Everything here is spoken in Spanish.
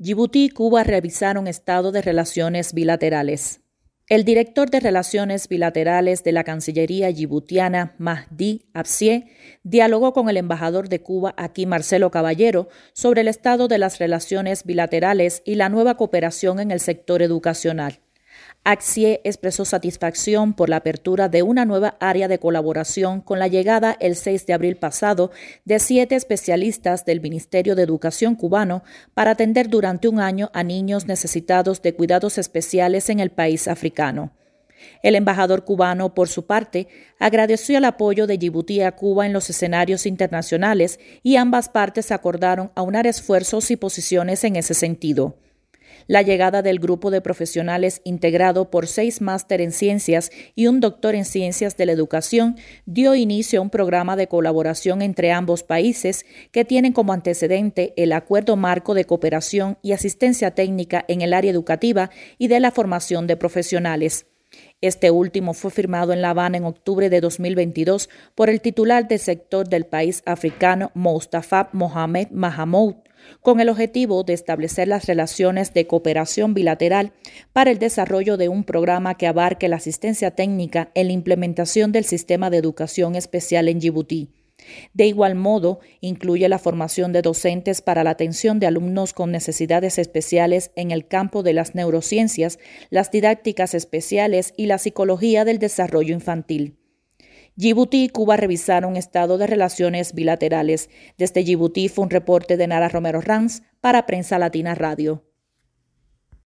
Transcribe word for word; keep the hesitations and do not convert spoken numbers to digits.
Djibouti y Cuba revisaron estado de relaciones bilaterales. El director de Relaciones Bilaterales de la Cancillería djiboutiana, Mahdi Absie, dialogó con el embajador de Cuba, aquí Marcelo Caballero, sobre el estado de las relaciones bilaterales y la nueva cooperación en el sector educacional. Absie expresó satisfacción por la apertura de una nueva área de colaboración con la llegada el seis de abril pasado de siete especialistas del Ministerio de Educación cubano para atender durante un año a niños necesitados de cuidados especiales en el país africano. El embajador cubano, por su parte, agradeció el apoyo de Djibouti a Cuba en los escenarios internacionales y ambas partes acordaron aunar esfuerzos y posiciones en ese sentido. La llegada del grupo de profesionales integrado por seis máster en ciencias y un doctor en ciencias de la educación dio inicio a un programa de colaboración entre ambos países que tienen como antecedente el Acuerdo Marco de Cooperación y Asistencia Técnica en el área educativa y de la formación de profesionales. Este último fue firmado en La Habana en octubre de dos mil veintidós por el titular del sector del país africano, Mostafa Mohamed Mahamoud, con el objetivo de establecer las relaciones de cooperación bilateral para el desarrollo de un programa que abarque la asistencia técnica en la implementación del sistema de educación especial en Djibouti. De igual modo, incluye la formación de docentes para la atención de alumnos con necesidades especiales en el campo de las neurociencias, las didácticas especiales y la psicología del desarrollo infantil. Djibouti y Cuba revisaron estado de relaciones bilaterales. Desde Djibouti fue un reporte de Nara Romero Ranz para Prensa Latina Radio.